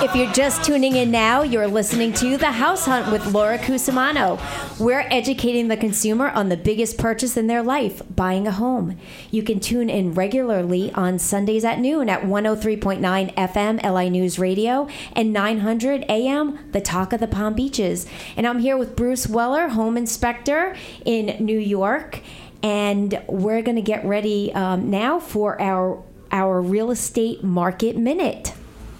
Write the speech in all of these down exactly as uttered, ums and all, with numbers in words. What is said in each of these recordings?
If you're just tuning in now, you're listening to The House Hunt with Laura Cusimano. We're educating the consumer on the biggest purchase in their life, buying a home. You can tune in regularly on Sundays at noon at one oh three point nine F M L I News Radio and nine hundred A M The Talk of the Palm Beaches. And I'm here with Bruce Weller, home inspector in New York. And we're going to get ready um, now for our our real estate market minute.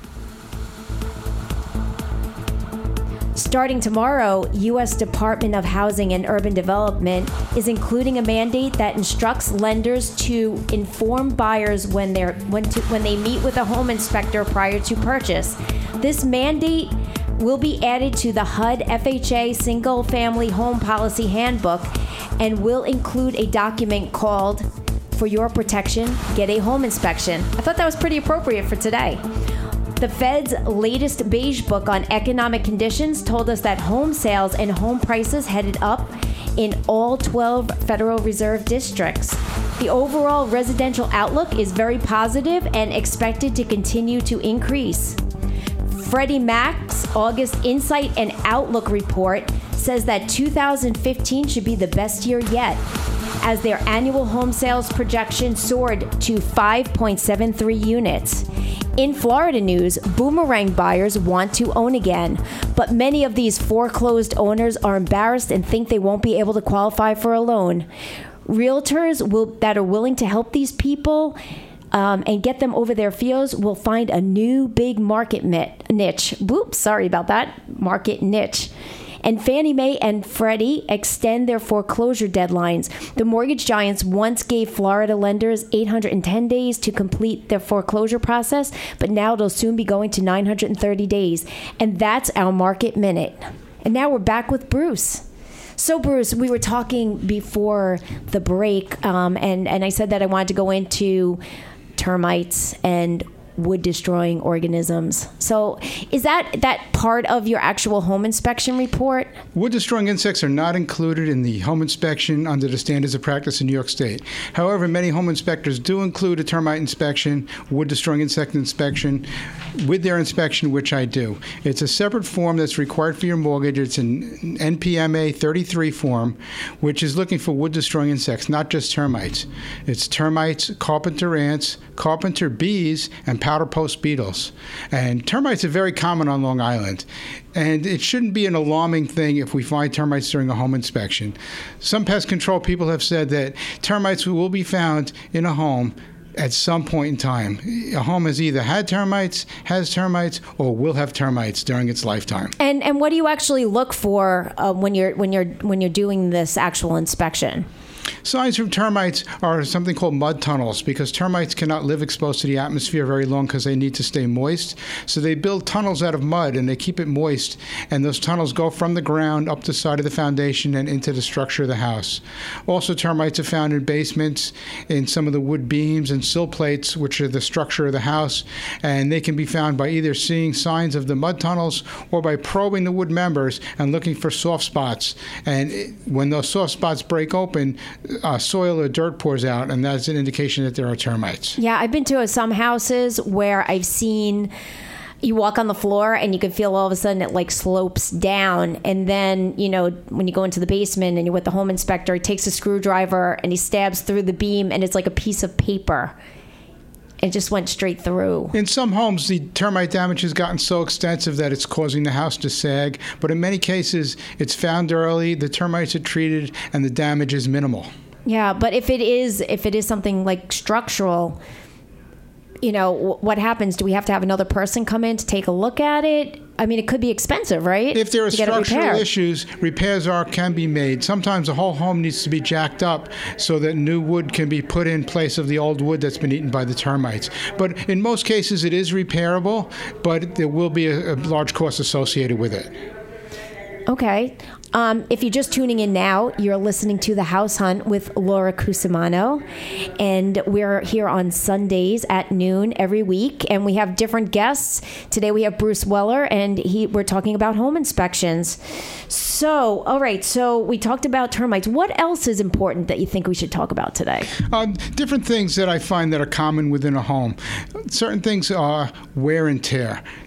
Starting tomorrow, U S Department of Housing and Urban Development is including a mandate that instructs lenders to inform buyers when they're when to, when they meet with a home inspector prior to purchase. This mandate will be added to the H U D F H A Single Family Home Policy Handbook and will include a document called "For Your Protection, Get a Home Inspection." I thought that was pretty appropriate for today. The Fed's latest beige book on economic conditions told us that home sales and home prices headed up in all twelve Federal Reserve districts. The overall residential outlook is very positive and expected to continue to increase. Freddie Mac's August Insight and Outlook report says that two thousand fifteen should be the best year yet, as their annual home sales projection soared to five point seven three units. In Florida news, boomerang buyers want to own again, but many of these foreclosed owners are embarrassed and think they won't be able to qualify for a loan. Realtors will, that are willing to help these people um, and get them over their fears will find a new big market mit- niche. Whoops, sorry about that. Market niche. And Fannie Mae and Freddie extend their foreclosure deadlines. The mortgage giants once gave Florida lenders eight hundred ten days to complete their foreclosure process, but now they'll soon be going to nine hundred thirty days. And that's our market minute. And now we're back with Bruce. So, Bruce, we were talking before the break, um, and, and I said that I wanted to go into termites and wood-destroying organisms. So is that that part of your actual home inspection report? Wood-destroying insects are not included in the home inspection under the standards of practice in New York State. However, many home inspectors do include a termite inspection, wood-destroying insect inspection, with their inspection, which I do. It's a separate form that's required for your mortgage. It's an N P M A thirty-three form, which is looking for wood-destroying insects, not just termites. It's termites, carpenter ants, carpenter bees, and powder post beetles. And termites are very common on Long Island. And it shouldn't be an alarming thing if we find termites during a home inspection. Some pest control people have said that termites will be found in a home at some point in time. A home has either had termites, has termites, or will have termites during its lifetime. And and what do you actually look for uh, when you're when you're when you're doing this actual inspection? Signs from termites are something called mud tunnels, because termites cannot live exposed to the atmosphere very long because they need to stay moist. So they build tunnels out of mud and they keep it moist. And those tunnels go from the ground up the side of the foundation and into the structure of the house. Also, termites are found in basements, in some of the wood beams and sill plates, which are the structure of the house. And they can be found by either seeing signs of the mud tunnels or by probing the wood members and looking for soft spots. And when those soft spots break open, Uh, soil or dirt pours out, and that's an indication that there are termites. Yeah, I've been to uh, some houses where I've seen you walk on the floor and you can feel all of a sudden it like slopes down. And then, you know, when you go into the basement and you're with the home inspector, he takes a screwdriver and he stabs through the beam and it's like a piece of paper. It just went straight through. In some homes, the termite damage has gotten so extensive that it's causing the house to sag. But in many cases, it's found early, the termites are treated, and the damage is minimal. Yeah, but if it is if it is something like structural, you know, w- what happens? Do we have to have another person come in to take a look at it? I mean, it could be expensive, right? If there are to get it structural repaired. issues, repairs are can be made. Sometimes the whole home needs to be jacked up so that new wood can be put in place of the old wood that's been eaten by the termites. But in most cases, it is repairable, but there will be a, a large cost associated with it. Okay. Um, if you're just tuning in now, you're listening to The House Hunt with Laura Cusimano, and we're here on Sundays at noon every week, and we have different guests. Today we have Bruce Weller, and he we're talking about home inspections. So, all right, so we talked about termites. What else is important that you think we should talk about today? Um, different things that I find that are common within a home. Certain things are wear and tear.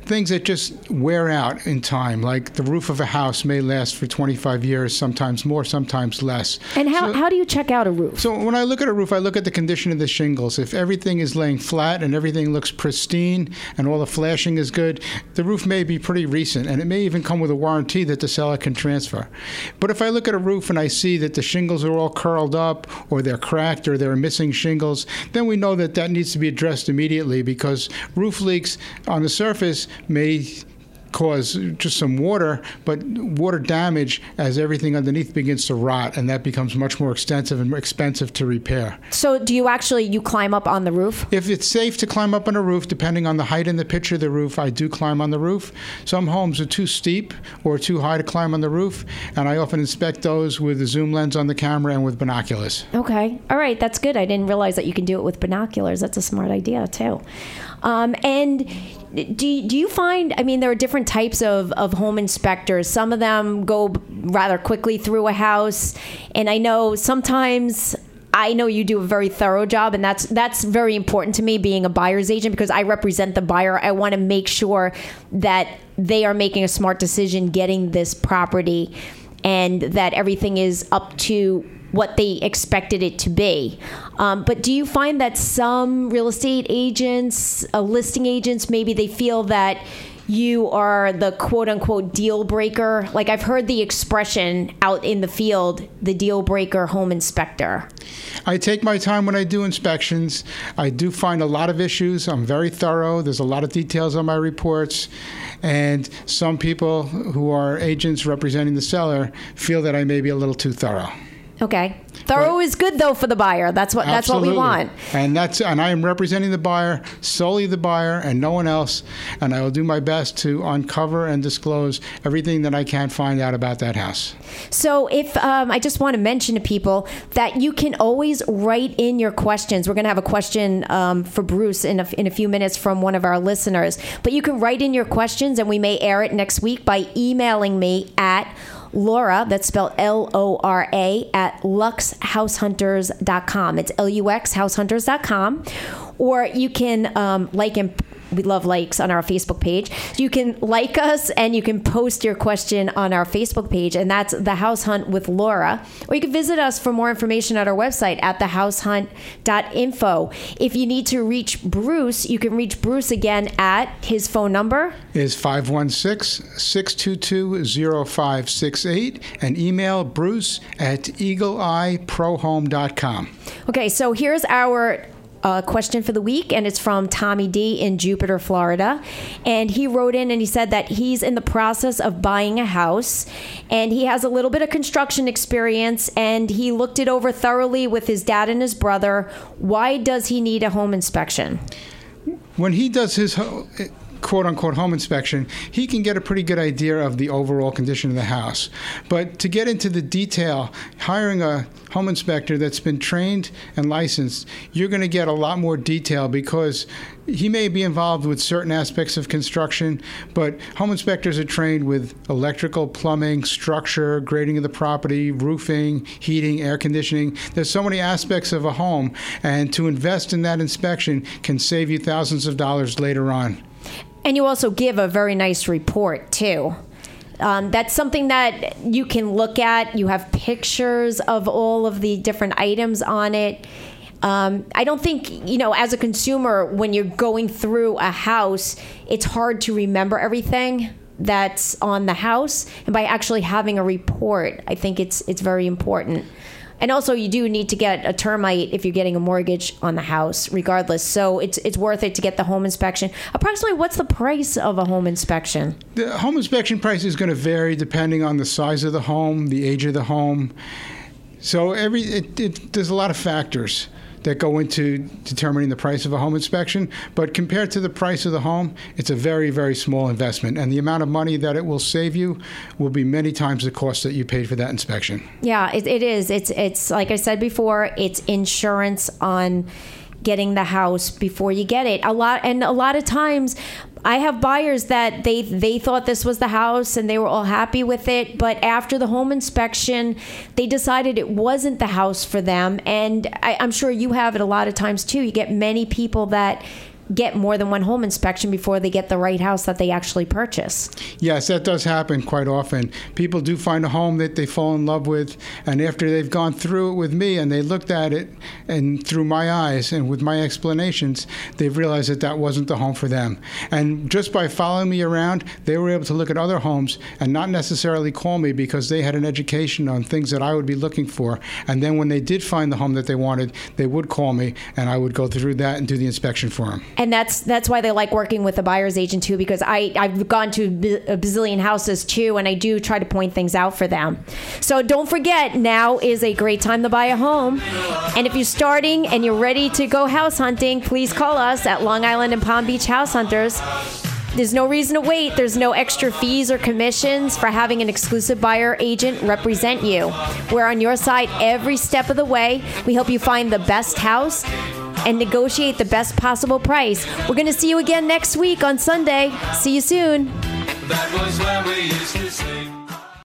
things that just wear out in time, like the roof of a house may last for twenty-five years, sometimes more, sometimes less. And how, so, how do you check out a roof? So when I look at a roof, I look at the condition of the shingles. If everything is laying flat and everything looks pristine and all the flashing is good, the roof may be pretty recent, and it may even come with a warranty that the seller can transfer. But if I look at a roof and I see that the shingles are all curled up, or they're cracked, or they're missing shingles, then we know that that needs to be addressed immediately, because roof leaks on the surface may cause just some water, but water damage as everything underneath begins to rot, and that becomes much more extensive and more expensive to repair. So do you actually, you climb up on the roof? If it's safe to climb up on a roof, depending on the height and the pitch of the roof, I do climb on the roof. Some homes are too steep or too high to climb on the roof, and I often inspect those with a zoom lens on the camera and with binoculars. Okay. All right. That's good. I didn't realize that you can do it with binoculars. That's a smart idea, too. Um, and do, do you find, I mean, there are different types of, of home inspectors. Some of them go rather quickly through a house. And I know sometimes, I know you do a very thorough job, and that's that's very important to me, being a buyer's agent, because I represent the buyer. I want to make sure that they are making a smart decision getting this property, and that everything is up to what they expected it to be. Um, but do you find that some real estate agents, uh, listing agents, maybe they feel that you are the quote-unquote deal breaker? Like, I've heard the expression out in the field, the deal breaker home inspector. I take my time when I do inspections. I do find a lot of issues. I'm very thorough. There's a lot of details on my reports. And some people who are agents representing the seller feel that I may be a little too thorough. Okay. Thorough but, is good, though, for the buyer. That's what that's what we want. And that's and I am representing the buyer, solely the buyer, and no one else. And I will do my best to uncover and disclose everything that I can find out about that house. So if um, I just want to mention to people that you can always write in your questions. We're going to have a question um, for Bruce in a, in a few minutes from one of our listeners. But you can write in your questions, and we may air it next week by emailing me at Laura, that's spelled L O R A, at lux house hunters dot com. It's L U X house hunters dot com. Or you can um, like and we love likes on our Facebook page. You can like us, and you can post your question on our Facebook page, and that's The House Hunt with Laura. Or you can visit us for more information at our website at the house hunt dot info. If you need to reach Bruce, you can reach Bruce again at his phone number is five one six, six two two, zero five six eight, and email Bruce at eagle eye pro home dot com. Okay, so here's our Uh, question for the week, and it's from Tommy D in Jupiter, Florida. And he wrote in and he said that he's in the process of buying a house, and he has a little bit of construction experience, and he looked it over thoroughly with his dad and his brother. Why does he need a home inspection? When he does his ho- quote-unquote home inspection, he can get a pretty good idea of the overall condition of the house. But to get into the detail, hiring a home inspector that's been trained and licensed, you're going to get a lot more detail, because he may be involved with certain aspects of construction, but home inspectors are trained with electrical, plumbing, structure, grading of the property, roofing, heating, air conditioning. There's so many aspects of a home, and to invest in that inspection can save you thousands of dollars later on. And you also give a very nice report, too. Um, that's something that you can look at. You have pictures of all of the different items on it. Um, I don't think, you know, as a consumer, when you're going through a house, it's hard to remember everything that's on the house. And by actually having a report, I think it's it's very important. And also, you do need to get a termite if you're getting a mortgage on the house, regardless. So it's it's worth it to get the home inspection. Approximately, what's the price of a home inspection? The home inspection price is going to vary depending on the size of the home, the age of the home. So every it, it, there's a lot of factors that go into determining the price of a home inspection. But compared to the price of the home, it's a very, very small investment. And the amount of money that it will save you will be many times the cost that you paid for that inspection. Yeah, it, it is. It's, it's like I said before, it's insurance on getting the house before you get it. A lot, and a lot of times, I have buyers that they they thought this was the house and they were all happy with it, but after the home inspection, they decided it wasn't the house for them. And I, I'm sure you have it a lot of times too. You get many people that get more than one home inspection before they get the right house that they actually purchase. Yes, that does happen quite often. People do find a home that they fall in love with, and after they've gone through it with me and they looked at it and through my eyes and with my explanations, they've realized that that wasn't the home for them. And just by following me around, they were able to look at other homes and not necessarily call me because they had an education on things that I would be looking for. And then when they did find the home that they wanted, they would call me and I would go through that and do the inspection for them. And that's that's why they like working with a buyer's agent too, because I, I've gone to a bazillion houses too, and I do try to point things out for them. So don't forget, now is a great time to buy a home. And if you're starting and you're ready to go house hunting, please call us at Long Island and Palm Beach House Hunters. There's no reason to wait. There's no extra fees or commissions for having an exclusive buyer agent represent you. We're on your side every step of the way. We help you find the best house and negotiate the best possible price. We're going to see you again next week on Sunday. See you soon. That was where we used to sleep.